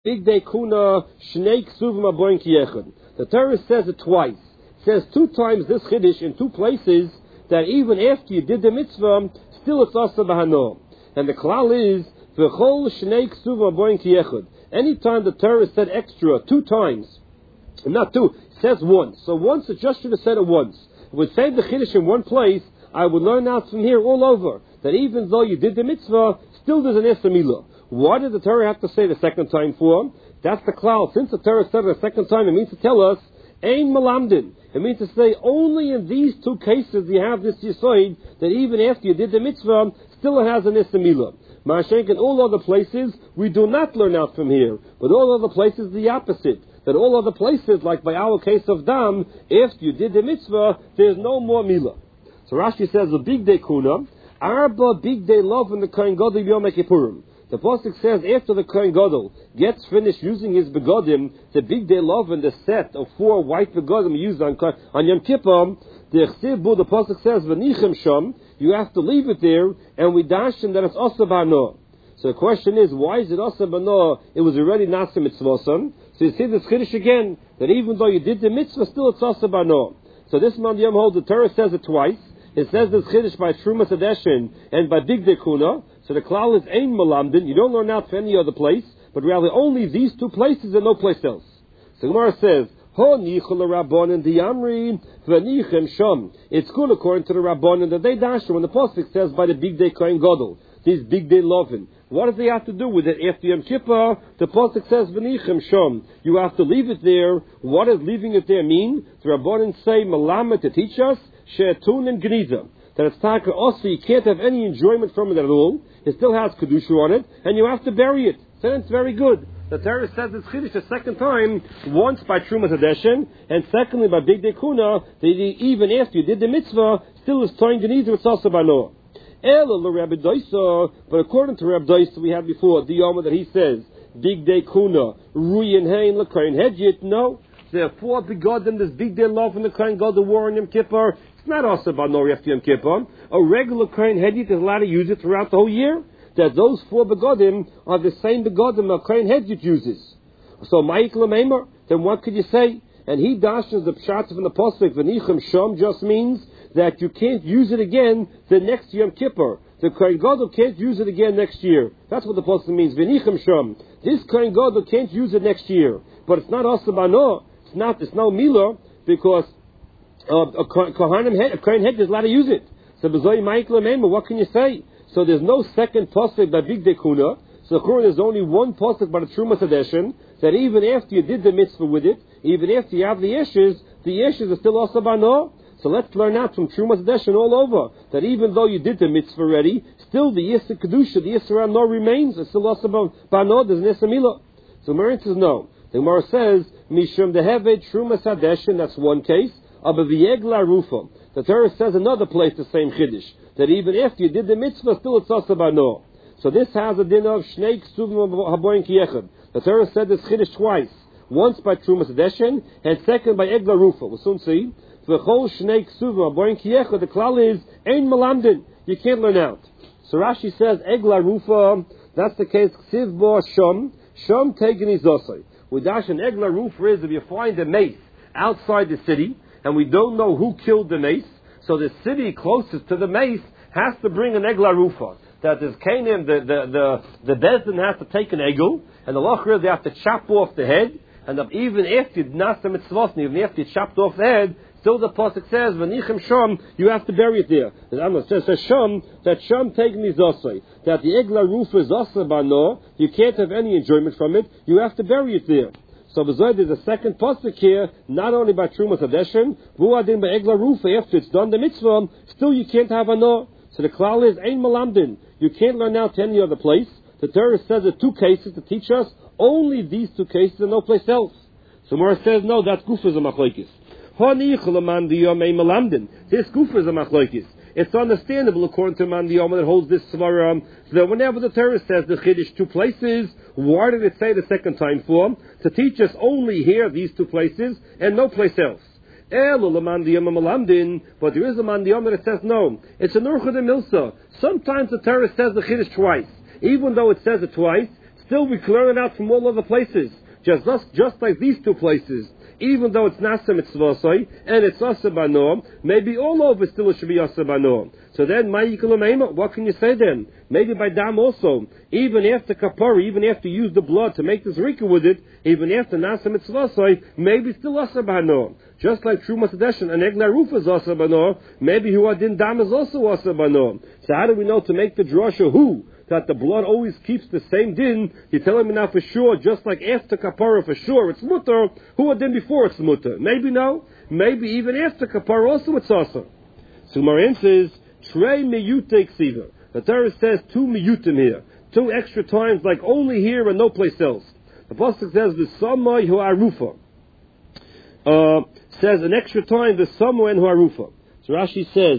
Big day kuna shnei ksuvim aboin kiyechad. The Torah says it twice. It says 2 times this chiddush in 2 places that even after you did the mitzvah, still it's asa b'hano. And the klal is v'chol shnei ksuvim aboin kiyechad. Anytime the Torah said extra 2 times, not 2, it says once. So once it just should have said it once. If we say the chiddush in one place, I would learn out from here all over that even though you did the mitzvah, still there's an esa milah. Why did the Torah have to say the second time for? That's the klal. Since the Torah said it the second time, it means to tell us, ein malamdin. It means to say, only in these 2 cases you have this yisoid, that even after you did the mitzvah, still it has an esa milah. Ma'ashenk, in all other places, we do not learn out from here. But all other places, the opposite. That all other places, like by our case of dam, after you did the mitzvah, there's no more milah. So Rashi says, the big day kuna, arba big day love in the Kohen Gadol Yom Kippurim. The pasuk says after the Kohen Gadol gets finished using his begodim, the big day love in the set of 4 white begodim used on Yom Kippur, the pasuk says v'nichem sham, you have to leave it there, and we dash him that it's asa b'ano. So the question is, why is it asa b'ano? It was already nasa mitzvosam. So you see this chiddush again, that even though you did the mitzvah, still it's asa b'ano. So this man Yom holds, the Torah says it twice. It says this chiddush by Trumas Hadeshin and by Big Dekuna. So the klal is ein malamdin. You don't learn out for any other place, but rather only these 2 places and no place else. So Gemara says, Ho nichol rabbanon diamri v'nichem sham. It's good according to the rabbanon that they dash when the pasuk says by the big day Kohen Gadol, these big day lovin. What does they have to do with it? After Yom Kippur, the pasuk says v'nichem sham. You have to leave it there. What does leaving it there mean? The rabbanon say malama to teach us she'etun and gniza. That it's taka also, you can't have any enjoyment from it at all. It still has kedusha on it, and you have to bury it. Then it's very good. The Torah says this chiddush the second time, once by Trumas Hadeshin, and secondly by Big Dekuna, that even after you did the mitzvah, still is toin geniza, it's also by Noah. But according to Rabbi Doisa we had before, the Yoma that he says, Big Dekuna, ruyin hein l'koyin hedjit, no. There are 4 begodim, this big day love in the Kohen Gadol war in Yom Kippur. It's not also about no after Yom Kippur. A regular Kohen Hedjit is allowed to use it throughout the whole year. That those 4 begodim are the same begodim a Kohen Hedjit uses. So Ma'ik L'Meimer, then what could you say? And he dashes the pshat from the pasuk v'nichem sham just means that you can't use it again the next Yom Kippur. The Kohen Gadol can't use it again next year. That's what the pasuk means. V'nichem sham. This Kohen Gadol can't use it next year. But it's not also bano. It's no milah because a Kohen Hedjit is allowed to use it. So what can you say? So there's no second pasuk by Big Dekuna. So there's only one pasuk by the Trumas Hadeshin that even after you did the mitzvah with it, even after you have the ashes are still also bano. So let's learn out from Trumas Hadeshin all over that even though you did the mitzvah already, still the Yisra Kedusha, the Yisra no remains. It's still also bano. There's an Yisra milah. So Marin says no. The Gemara says, Mishum deheved Trumas Hadeshin, that's one case. Abaviyegla Rufa. The Torah says another place the same chiddush, that even after you did the mitzvah, still it's also bano. So this has a din of Shnei Ksuvim Haboyin Kiyechad. The Torah said this chiddush twice. Once by Trumas Hadeshin, and second by Egla Rufa. We'll soon see. V'chol Shnei Ksuvim Haboyin Kiyechad, the klal is, ein malamdin. You can't learn out. So Rashi says, Egla Rufa, that's the case, Ksiv Bo Shom, Shom Tegeni Zosai. With Dash and Egla Rufa is if you find a mace outside the city, and we don't know who killed the mace, so the city closest to the mace has to bring an egla rufa. That is Canaan, the Bezdin has to take an egel, and the lachir they have to chop off the head, and even after you nasa mitzvosni, even after you chopped off the head, still the pasuk says, v'nichem sham, you have to bury it there. It says sham, that sham taken is osay, that the egla rufa is osay bano, you can't have any enjoyment from it, you have to bury it there. So there's a second pasuk here, not only by Trumas Hadeshin, vu'adin by Egla Rufa, after it's done the mitzvah, still you can't have a no. So the klal is ein malamdin. You can't learn out to any other place. The Torah says the 2 cases to teach us, only these 2 cases and no place else. So Mora says, no, that's guf is a machlokes. This guf is a machlokes. It's understandable according to Man Diyoma that holds this svara that whenever the Torah says the chiddush 2 places, why did it say the second time for? To teach us only here these 2 places and no place else. But there is a Man Diyoma that says no. It's an urcha de milsa. Sometimes the Torah says the chiddush twice. Even though it says it twice, still we can learn it out from all other places. Just like these two places. Even though it's Nasa Mitzvosai and it's Asa Banom, maybe all over still it should be Asa Banom. So then, what can you say then? Maybe by Dam also. Even after Kapara, even after you use the blood to make this Rika with it, even after Nasa Mitzvosai, maybe it's still Asa Banom. Just like Truma Sedeshin, and Egna Ruf is Asa Banom, maybe Huadin Dam is also Asa Banom. So how do we know to make the drasha who? That the blood always keeps the same din. You're telling me now for sure, just like after kapara for sure it's mutter, who had din before it's mutter? Maybe no. Maybe even after kapara also it's also. So Maran says, Trei miyute ksiva. The Torah says 2 miyutim here. 2 extra times, like only here and no place else. The Pasuk says, the samai hu arufa. Says an extra time, the samai and hu arufa. So Rashi says,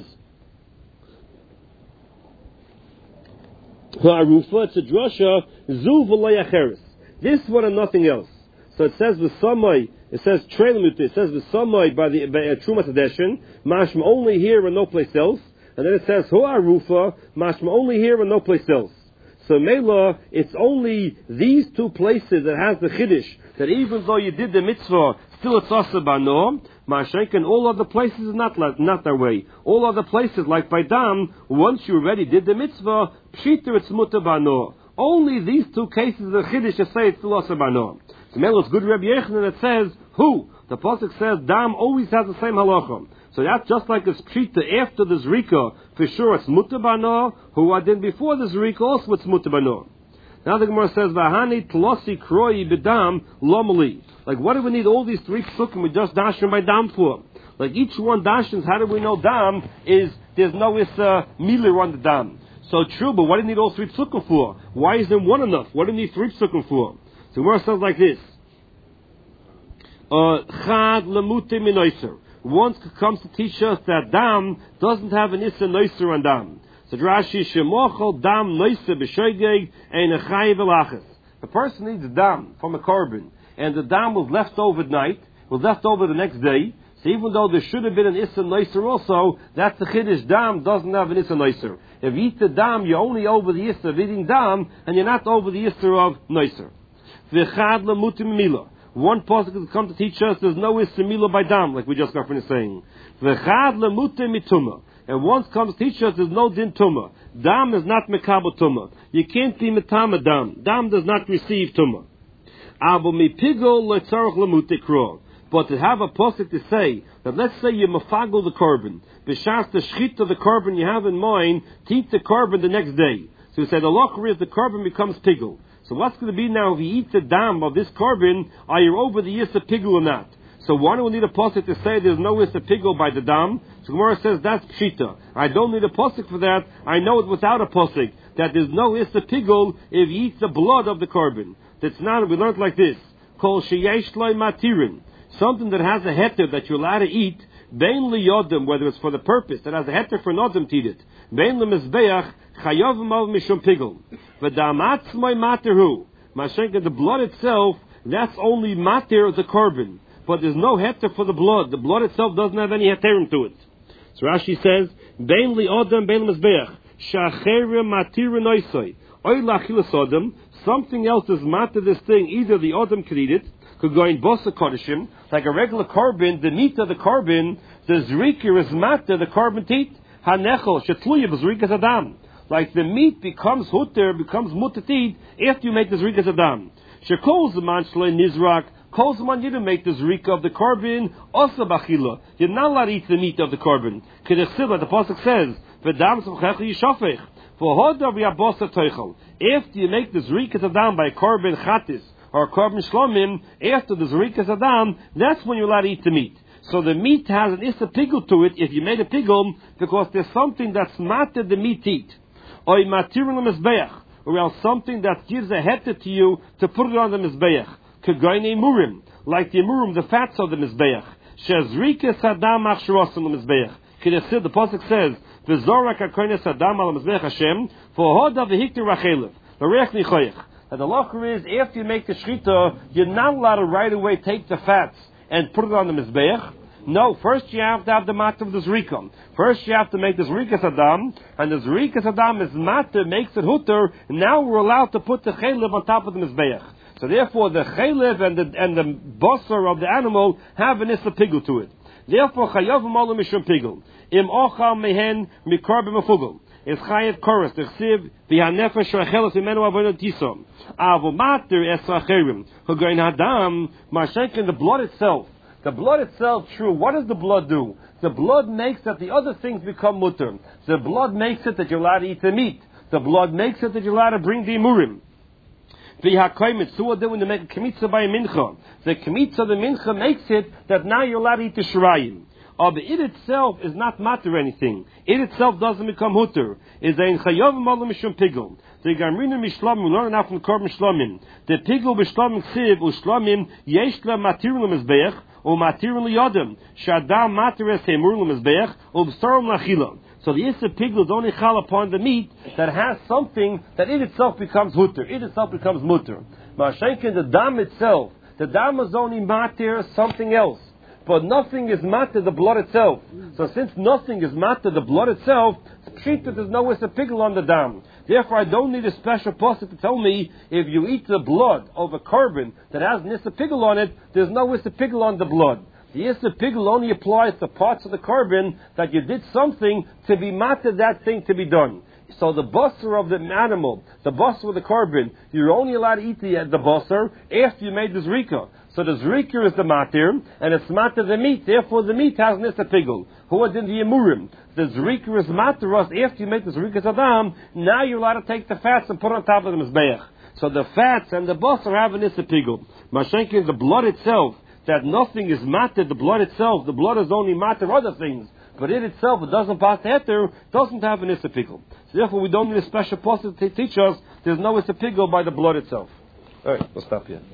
it's a drasha, zu v'lo yacheres. This one and nothing else. So it says v'samai, it says trailamut, it says v'samai by Truma Sedeshin, mashma only here and no place else. And then it says ho'arufa, mashma only here and no place else. So Mela, it's only these 2 places that has the chiddush, that even though you did the mitzvah, still it's asa bano. Mashayk, and all other places is not that way. All other places, like by Dam, once you already did the mitzvah, pshita it's muta bano. Only these 2 cases of chiddush to say it's still asa bano. So Mela, it's good Rabbi Yechanan that says who. The pasuk says Dam always has the same halacha. So that's just like it's pshita after the zrika, for sure it's muta bano. Who I did before the zrika also it's muta bano. Now the Gemara says, Vahani tlosi kroi b'dam lomali. Like, what do we need all these 3 psukim we just dashin by dam for? Like, each one dashins, how do we know dam is, there's no miler on the dam. So true, but what do you need all 3 psukim for? Why isn't one enough? What do you need 3 psukim for? So the Gemara says like this. Chad lemute minoiser. One comes to teach us that dam doesn't have an issa noiser on dam. So Rashi shemochel dam noiser b'shoigeg ein a chayiv elachas. The person needs a dam from a korban, and the dam was left overnight, was left over the next day. So even though there should have been an issa noiser also, that's the chiddush. Dam doesn't have an issa noiser. If you eat the dam, you're only over the issa of eating dam, and you're not over the issa of noiser. V'chad lemutim milah. One pasuk has come to teach us there's no issa milah by dam, like we just got finished saying. V'chad lemutim mituma. And once comes to teach us there's no din tumah. Dam is not mekabel tumah. You can't be metama dam. Dam does not receive tumah. But to have a pasuk to say that, let's say you mafagel the korban, b'shas the shchit of the korban you have in mind, to eat the korban the next day. So we say the locher is the korban becomes pigel. So what's going to be now if you eat the dam of this korban? Are you over the yis of pigel or not? So why do we need a pasuk to say there's no yis of pigel by the dam? So Gemara says that's pshita. I don't need a pasuk for that. I know it without a pasuk that there's no yis of pigel if you eat the blood of the korban. That's not. We learned like this. Kol sheyesh loy matirin. Something that has a heter that you're allowed to eat, bein liyodim, whether it's for the purpose, that has a heter for nodim to eat it. Bein lemizbeach, chayovim av mishum pigel. V'damatzmoi materhu. Mashenka, the blood itself, that's only mater of the korban. But there's no heter for the blood. The blood itself doesn't have any heterim to it. So Rashi says, bein liyodim, bein lemizbeach, shacherim matirin oisoi. Oy lachilas odom, something else is matter this thing, either the odom could eat it, could go in bosa kodeshim, like a regular korban, the meat of the korban, the zrika is matter, the korban teat, hanechel, shetluya b'zrikas adam. Like the meat becomes hutter, becomes mutatit, after you make the zrikas adam. Shekol zaman shlei nizrak, kol zaman you didn't make the zrika of the korban, osa bachila. You're not allowed to eat the meat of the korban. Kedechsila, the pasuk says, v'dam samchecha yishafech. After you make the zrikas adam by korban chatis or korban shlomim, after the zrikas adam, that's when you're allowed to eat the meat. So the meat has an issa pigel to it if you made a pigel, because there's something that's matter the meat eat. Or or else something that gives a heter to you to put it on the mizbeach. K'goyne murim, like the murim, the fats of the mizbeach. Shezrikas adam achsharosim the mizbeach. The pasuk says, "V'zorak hakoynes adam al mizbeach Hashem for hoda v'hikter rachelev v'reich nichoyach." And the locher is after you make the shchita, you're not allowed to right away take the fats and put it on the mizbeach. No, first you have to have the matter of the Zrika. First you have to make the Zrikas Adam, and the Zrikas Adam is matter, makes it Hutter, and now we're allowed to put the Chelev on top of the Mizbeach. So therefore the Chelev and the Basar of the animal have an Issa Pigel to it. Therefore, Chayav Malu Mishum Pigel. Im Ochal Mehen Mikar B'Mefugel. Is Chayav Koros, the Chsiv, V'Hanefesh Rechelos Imenu Avodah Tisom. Avo Mater Esracherim. Hugain Hadam, Mashenkin, the blood itself. The blood itself, true. What does the blood do? The blood makes that the other things become mutter. The blood makes it that you're allowed to eat the meat. The blood makes it that you're allowed to bring the imurim. So what when they make a kemitza by a mincha? The kemitza of the mincha makes it that now you're allowed to eat the shirayim. But it itself is not matter anything. It itself doesn't become hutter. Is ein chayav malu mishum pigel. The gamrinu mishlamim, we learn enough from the korban shlamim. The pigel b'shlamim ksiv u'shlamim yesh la matirul mizbeach u'matirul yodem shadam materes hemurul mizbeach u'b'starum lachila. So the Issa Pigel is only chal upon the meat that has something that it itself becomes hutter. It itself becomes mutter. Mashenkin, the dam itself, the dam is only matir something else. But nothing is matter the blood itself. So since nothing is matter the blood itself, there's no Issa Pigel on the dam. Therefore, I don't need a special pasuk to tell me if you eat the blood of a korban that has an Issa Pigel on it, there's no Issa Pigel on the blood. The Issa Pigel only applies to parts of the korban that you did something to be matter that thing to be done. So the basar of the animal, the basar of the korban, you're only allowed to eat the basar after you made the zrika. So the zrika is the matir, and it's matir the meat. Therefore, the meat has an Issa Pigel. Who are in the emurim? The zrika is matir us after you make the zrika adam. Now you're allowed to take the fats and put on top of the mizbeach. So the fats and the basar have an Issa Pigel. Mashenki is the blood itself. That nothing is matter, the blood itself. The blood is only matter other things. But it itself, it doesn't pass heter, doesn't have an Issa Pigel. So therefore, we don't need a special pasuk to teach us there's no Issa Pigel by the blood itself. Alright, we'll stop here.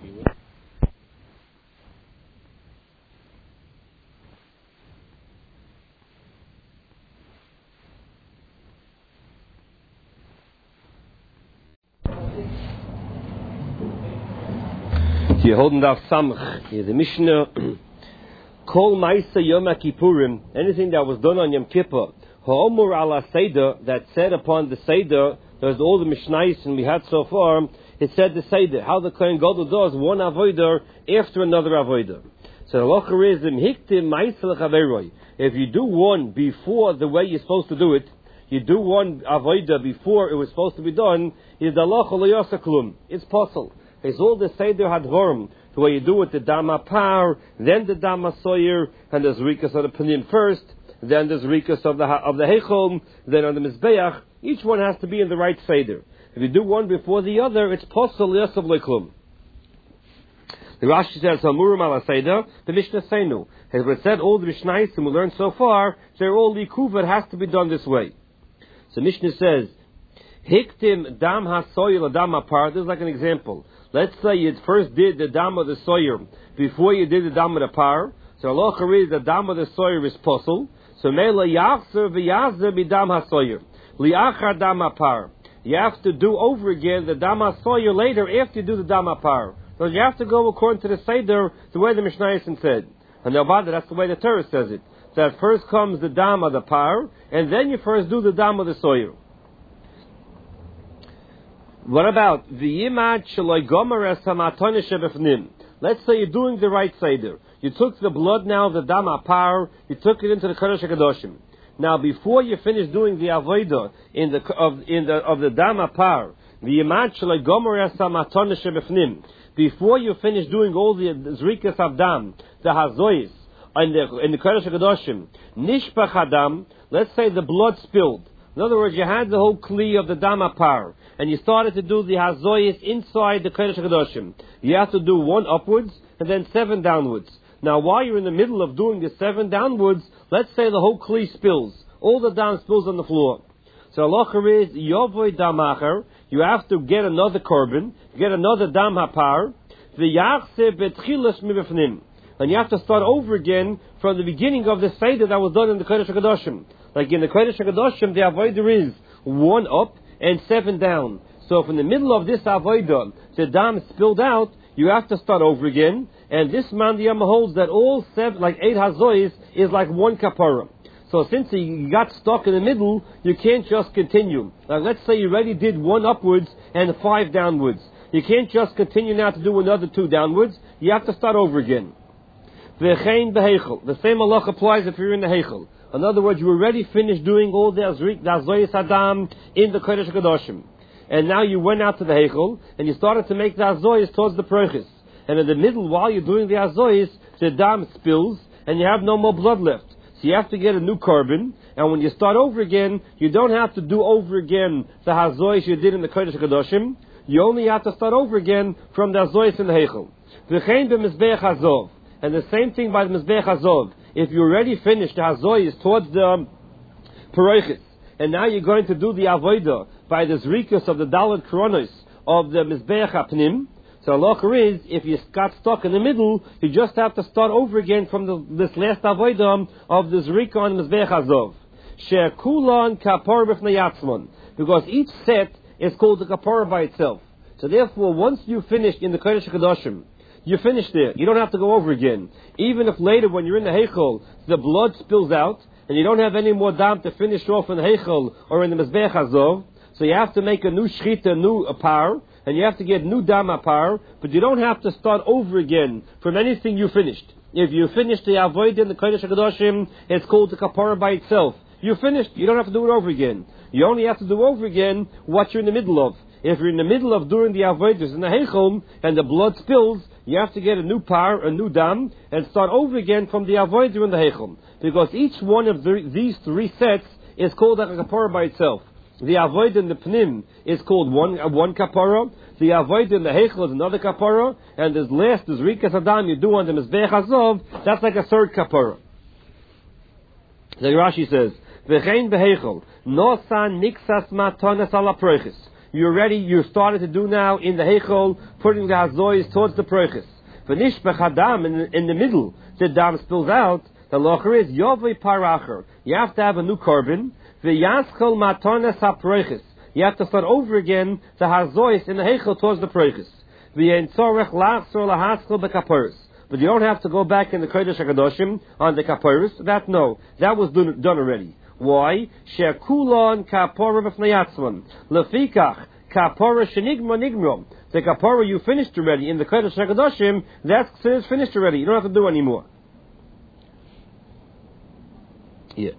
You're holding off Samach. The Mishnah, Kol Maisa Yom Kippurim, anything that was done on Yom Kippur, Ha'omur ala Seder, that said upon the Seder, there's all the Mishnais and we had so far, it said the Seder, how the Kohen Gadol does one avodah after another avodah. So the halacha is, Hiktim Maisa l'chaveroi. If you do one before the way you're supposed to do it, you do one avodah before it was supposed to be done, is the halacha lo klum. It's possible. It's all the Seder Hadvorim, the way you do it, the Dama Par, then the Dama Soyer, and the Zrikas of the Pinion first, then the Zrikas of the Heichom, then on the Mizbeach. Each one has to be in the right Seder. If you do one before the other, it's possible Yasav Leklum. The Rashi says, Hamurim ala Seder, the Mishnah Seinu. As we said, all the Mishnais, and we learned so far, they're all Likuva, it has to be done this way. So Mishnah says, Hiktim Dam HaSoyer Dam HaPar, this is like an example. Let's say you first did the dam of the soyer before you did the dam of the par. So Allah is the dam of the soyer is possible. So mela yachzer v'yazzer b'dam hasoyer liachar dam hapar. You have to do over again the dam hasoyer later after you do the dam hapar. So you have to go according to the seder the way the Mishnah said. And that's the way the Torah says it. That first comes the dam of the par, and then you first do the dam of the soyer. What about the yimad shaloi gomer es hamatone shebefnim? Let's say you're doing the right seder. You took the blood now of the dam hapar, you took it into the Kodesh HaKadoshim. Now, before you finish doing the avodah of the dam hapar, the yimad shaloi gomer es hamatone shebefnim, before you finish doing all the zrikas avdam, the hazois, in the Kodesh HaKadoshim, nishpach hadam, let's say the blood spilled. In other words, you had the whole kli of the dam hapar, and you started to do the hazoyis inside the Kodesh HaKadoshim. You have to do one upwards and then 7 downwards. Now, while you're in the middle of doing the 7 downwards, let's say the whole kli spills. All the dam spills on the floor. So halacha is yovoy damacher. You have to get another korban, get another dam hapar. V'yachse betchilas mibefnim. And you have to start over again from the beginning of the seder that was done in the Kodesh HaKadoshim. Like in the Kodesh HaKadoshim, the avodah is 1 up and 7 down. So from the middle of this avodah, the dam spilled out, you have to start over again, And this man the Yama holds that all 8 hazois is like one kapara. So since you got stuck in the middle, you can't just continue. Now let's say you already did 1 upwards and 5 downwards. You can't just continue now to do another 2 downwards. You have to start over again. V'chein behechel. The same halach applies if you're in the hechel. In other words, you already finished doing all the azoyis adam in the Kodesh HaKadoshim. And now you went out to the hechel and you started to make the azoyis towards the prochis. And in the middle, while you're doing the azoyis, the dam spills and you have no more blood left. So you have to get a new carbon, and when you start over again, you don't have to do over again the hazois you did in the Kodesh HaKadoshim. You only have to start over again from the hazois in the hechel. V'chein b'mizbeach hazov. And the same thing by the mizbeach hazov. If you already finished the hazois towards the paroichis, and now you're going to do the avodah by the zrikus of the daled kronos of the mizbeach hapnim, so halacha is, if you got stuck in the middle, you just have to start over again from this last avodah of the zrika on mizbeach hazov. She'kulan kapor b'fnei yatzman. Because each set is called the kapor by itself. So therefore, once you finish in the Kodesh HaKadoshim, you finish there. You don't have to go over again. Even if later when you're in the Heichel, the blood spills out, and you don't have any more dam to finish off in the Heichel or in the Mizbeach Hazov, so you have to make a new shchita, a new par, and you have to get new dam par, but you don't have to start over again from anything you finished. If you finished the Avodah in the Kodesh HaKadoshim, it's called the Kapara by itself. You finished. You don't have to do it over again. You only have to do over again what you're in the middle of. If you're in the middle of doing the avodas in the heichel and the blood spills, you have to get a new par, a new dam, and start over again from the avodah in the heichel. Because each one of these 3 sets is called a kapara by itself. The avodah in the pnim is called one kapara. The avodah in the heichel is another kapara, and this rikas adam you do on the mizbeach hazov, that's like a 3rd kapara. The Rashi says, "V'chein beheichel nosan nixas matanas ala prochis." You started to do now in the Heichel, putting the hazois towards the Prochis. V'nishbech hadam, in the middle, the dam spills out, the locher is Yovei paracher. You have to have a new carbon. V'yaschel matanes ha-Prochis. You have to start over again the hazois in the Heichel towards the Prochis. V'yen tzorech lachzor lahaschel b'kaparis. But you don't have to go back in the Kodesh HaKadoshim on the kaparis. That was done already. Why? She'kulon kapora b'fnei yatzman. Lefikach kapora shenigma nigma. The kapora you finished already in the Kodesh HaKadoshim, that's finished already. You don't have to do anymore. Yeah.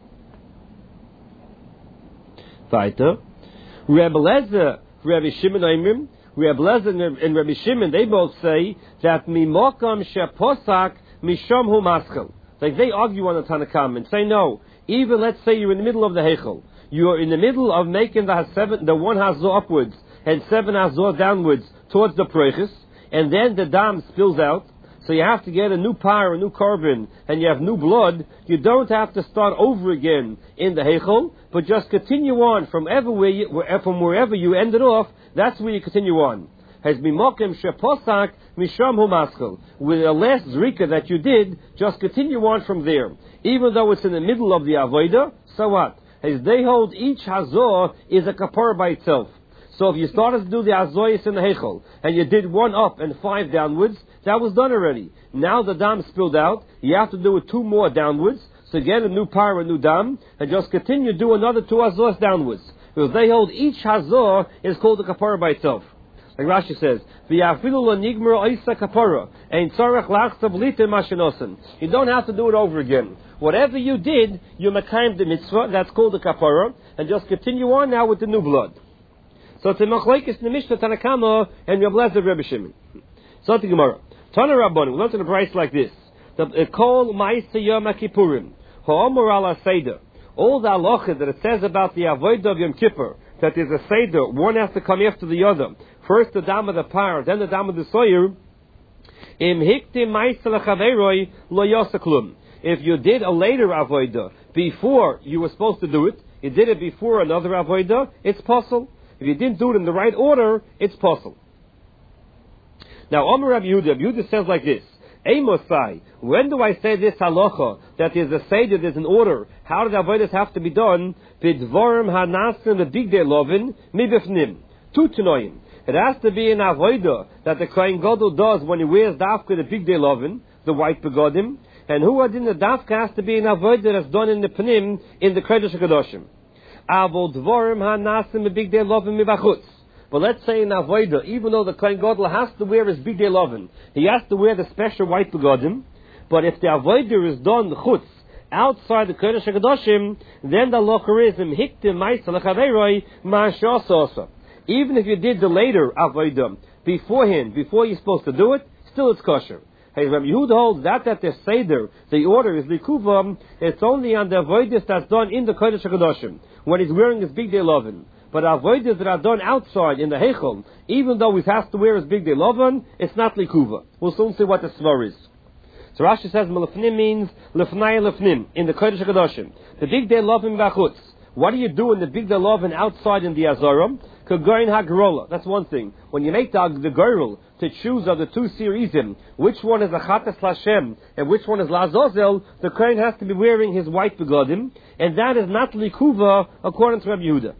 Weiter. Rebbe Lezer, Rabbi Shimon Oimrim, Rebbe Lezer and Rabbi Shimon, they both say that mimokam sheposak misham hu maschel. Like they argue on the Tanakam and say no. Even let's say you're in the middle of the Heichel, you're in the middle of making the 1 hazor upwards and 7 hazor downwards towards the Prochis, and then the dam spills out, so you have to get a new par, a new carbon, and you have new blood. You don't have to start over again in the Heichel, but just continue on from wherever you ended off. That's where you continue on. Has bimokim sheposak misham hu maschel. With the last zrika that you did, just continue on from there. Even though it's in the middle of the avodah, so what? As they hold, each hazor is a kapara by itself. So if you started to do the hazoyis in the heichel, and you did 1 up and 5 downwards, that was done already. Now the dam spilled out, you have to do it 2 more downwards, so get a new par, a new dam, and just continue do another 2 hazors downwards. Because they hold each hazor is called a kapara by itself. Like Rashi says, you don't have to do it over again. Whatever you did, you mekayim the mitzvah, that's called the kapara, and just continue on now with the new blood. So it's a machlekes in the Mishnah Tanakama and Rebbe Lezer Rebbe Shimon. So the Gemara. Tana Rabbanim, we learned in a price like this. The Kol Ma'aseh Yom HaKippurim, Ha'omor ala Seder. All the halachas that it says about the avodah of Yom Kippur, that there's a Seder, one has to come after the other. First the dam of the par, then the dam of the soyer. Im hiktim ma'aseh lechaveroi lo yasa klum. If you did a later avodah before you were supposed to do it, you did it before another avodah, it's possible. If you didn't do it in the right order, it's possible. Now, Omer Rabbi Yehuda says like this: Eimosai, when do I say this halacha that there's a seder, there's an order? How do the avodas have to be done? Bidvorim hanasim the big day lovin mibifnim. 2 tanoim. It has to be an avodah that the Kohen Gadol does when he wears dafka the big day lovin, the white begodim, and who adin the dafka has to be an avodah that's done in the pnim in the Kodesh HaKadoshim. Avol dvorim hanasim the big day lovin mivachutz. But let's say in avodah, even though the Kohen Gadol has to wear his big day lovin, he has to wear the special white begodim. But if the avodah is done chutz outside the Kodesh HaKadoshim, then the locher is hiktim ma'isa lechaveiroi ma'ashosa. Even if you did the later avodah beforehand, before you're supposed to do it, still it's kosher. Hey, Rabbi Yehuda holds that the seder, the order is likuva, it's only on the avodah that's done in the Kodesh HaKadoshim, when he's wearing his big day lovin. But avodah that are done outside in the heichal, even though he has to wear his big day lovin, it's not likuva. We'll soon see what the svar is. So Rashi says, Melefnim means lefnai lefnim, in the Kodesh HaKadoshim. The big day lovin bachutz. What do you do in the big day lovin outside in the Azaram? Kagoin hagrola. That's one thing. When you make the girl to choose of the two serizim, which one is a chatas lashem and which one is lazozel, the kohen has to be wearing his white begodim, and that is not likuva according to Rabbi Yehuda.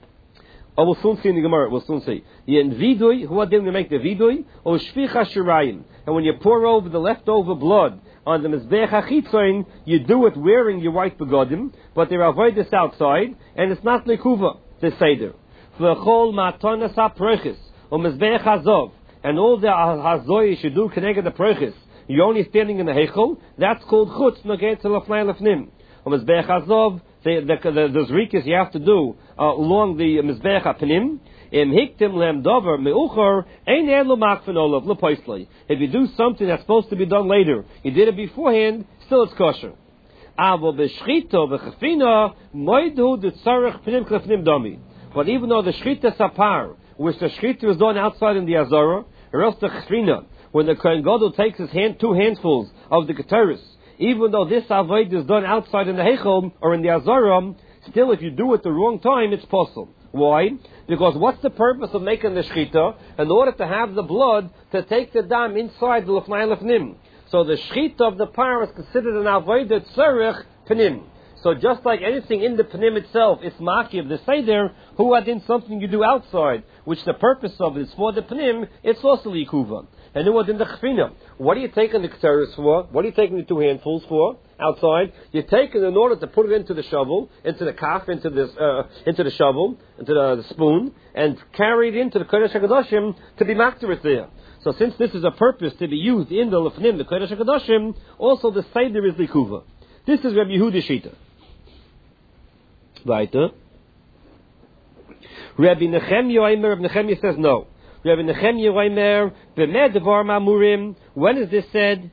Oh, we'll soon see in the Gemara. We'll soon see. In vidui, who are going to make the vidui? Or shvicha shirayim. And when you pour over the leftover blood on the mizbech hachitzoin, you do it wearing your white begodim, but they avoid this outside, and it's not likuva, the seder. V'chol matanas ha-prochis, or mizbech hazov, and all the hazoi you should do connected the prochis, you're only standing in the heichel, that's called chutz nogeh to lefnai lefnim. Or mizbech hazov, the zrikas you have to do along the mizbech ha-panim. Im hiktim lem dover meucher ein elo makfen olav lepoislei. If you do something that's supposed to be done later, you did it beforehand, still it's kosher. Avo b'shchito v'chafina moidu d'tzarech pnim klefnim domi. But even though the shchita sapar, which the shchita is done outside in the azara, or else the chafina, when the Kohen Gadol takes his two handfuls of the keteris, even though this avoid is done outside in the heichel or in the azara, still if you do it the wrong time, it's possible. Why? Because what's the purpose of making the shchita? In order to have the blood to take the dam inside the lefnai lefnim. So the shchita of the par is considered an avodah tzarech panim. So just like anything in the panim itself is maki of the seder, who had in something you do outside, which the purpose of is for the panim, it's also likuva. And who had in the chfina? What are you taking the keteris for? What are you taking the two handfuls for? Outside, you take it in order to put it into the shovel, into the kaf, into the shovel, into the spoon, and carry it into the Kodesh HaKadoshim to be maktarit there. So since this is a purpose to be used in the lefnim, the Kodesh HaKadoshim, also the seder is likuva. This is Rabbi Yehuda Shita. Weiter. Rabbi Nechemya says no. Rabbi Nechemya Omer, b'med devar ma'amurim. When is this said?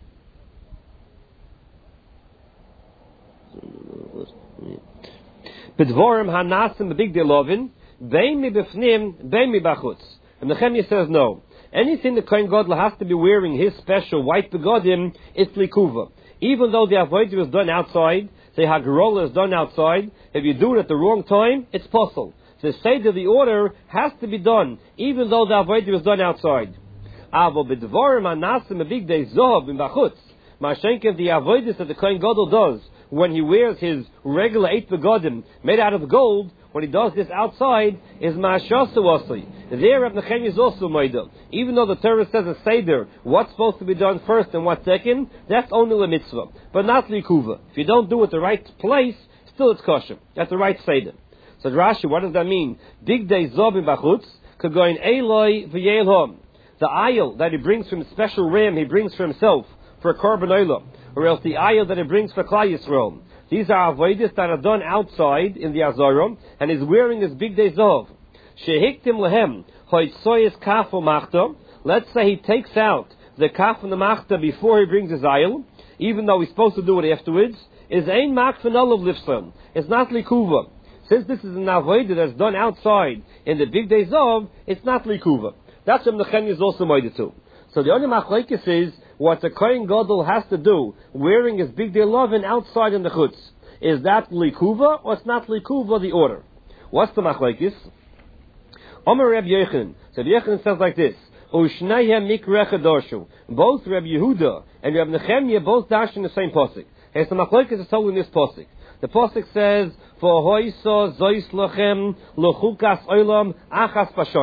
B'dvorim hanasim b'big delovin, bein mi b'fnim, bein mi b'chutz. And Nechemya says no. Anything the Kohen Gadol has to be wearing his special white begodim, it's likuva. Even though the avodah is done outside, the hagerola is done outside, if you do it at the wrong time, it's possible. The seder, the order, has to be done, even though the avodah is done outside. Avo b'dvorim hanasim b'big day zov b'chutz. Mashenkev, the avodah that the Kohen Gadol does when he wears his regular 8 begodim made out of gold, when he does this outside, is ma'ashasu asli. There, Reb Nechemya is also maida. Even though the Torah says a seder, what's supposed to be done first and what's second, that's only a mitzvah, but not likuva. If you don't do it the right place, still it's kosher. That's the right seder. So Rashi, what does that mean? Big day zobim bachutz, kagoin eloi v'yelhom. The ayil that he brings from a special ram, he brings for himself, for a korban olah, or else the ayil that he brings for Klal Yisrael. These are avodas that are done outside in the Azaram, and is wearing his big day zov. Shehiktim lehem hoitzoyes kaf machta. Let's say he takes out the kaf and the machta before he brings his ayil, even though he's supposed to do it afterwards. Is ein makfen olav lifson. It's not likuva. Since this is an avodah that's done outside in the big day zov, it's not likuva. That's what Nechemya is also moided to. So the only machlekes is what the Kohen Gadol has to do, wearing his big day lovin outside in the chutz. Is that likuva or it's not likuva, the order? What's the machlekes? Omer Reb Yochanan. So Reb Yochanan says like this: Ushnayhem mikrecha dorshu. Both Reb Yehuda and Reb Nechemya both dash in the same pasuk. Hey, so machlekes is told in this pasuk. The pasuk says, "For hoiso zois lochem lochukas olam achas pashona."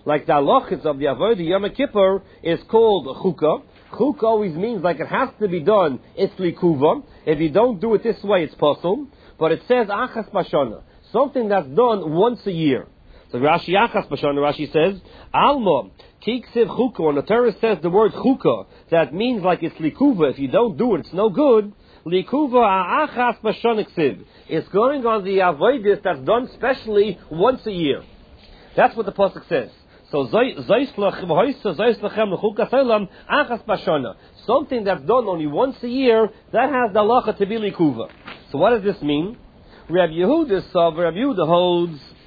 Like the halachas of the Avodah Yom Kippur is called chukah. Chukah always means like it has to be done, it's likuva. If you don't do it this way, it's pasul. But it says achas bashana, something that's done once a year. So Rashi achas bashana, Rashi says, alma, kiksiv chukah. When the Torah says the word chukah, that means like it's likuva. If you don't do it, it's no good. Likuva achas bashana ksiv. It's going on the avodas that's done specially once a year. That's what the pasuk says. So something that's done only once a year, that has the halacha to be likuva. So what does this mean? Rabbi Yehuda holds